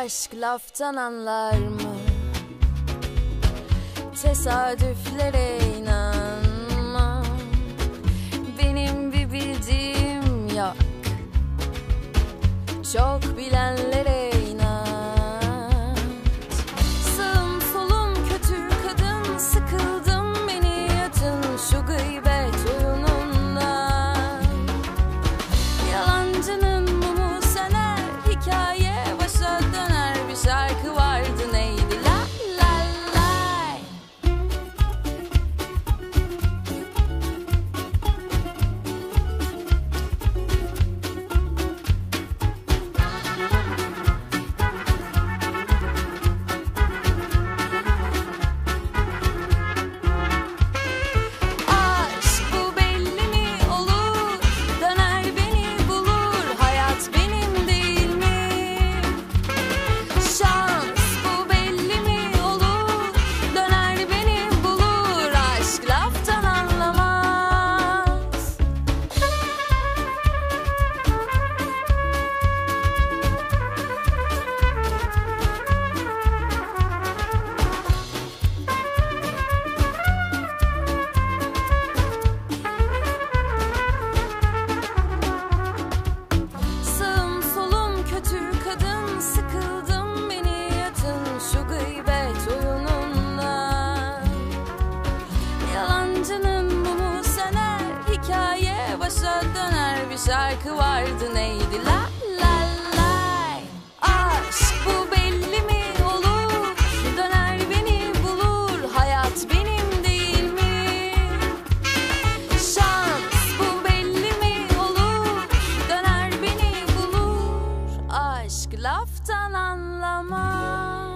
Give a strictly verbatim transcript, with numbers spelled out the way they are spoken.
Aşk laftan anlar mı? Tesadüflere inanma. Benim bir bildiğim yok. Çok bilenlere inat. Sağım solum kötü kadın, sıkıldım beni yatın şu gıybet oyunundan. Yalancının mumu söner, hikaye başa döner. Bir şarkı vardı neydi la la lay. Aşk bu belli mi olur, döner beni bulur. Hayat benim değil mi? Şans bu belli mi olur, döner beni bulur. Aşk laftan anlamaz. Sağım solum kötü kadın, sıkıldım beni yatın şu gıybet oyunundan. Yalancının mumu söner, hikaye başa döner. Bir şarkı vardı neydi la la lay. Aşk bu belli mi olur, döner beni bulur. Hayat benim değil mi? Şans bu belli mi olur, döner beni bulur. Aşk laftan anlamaz.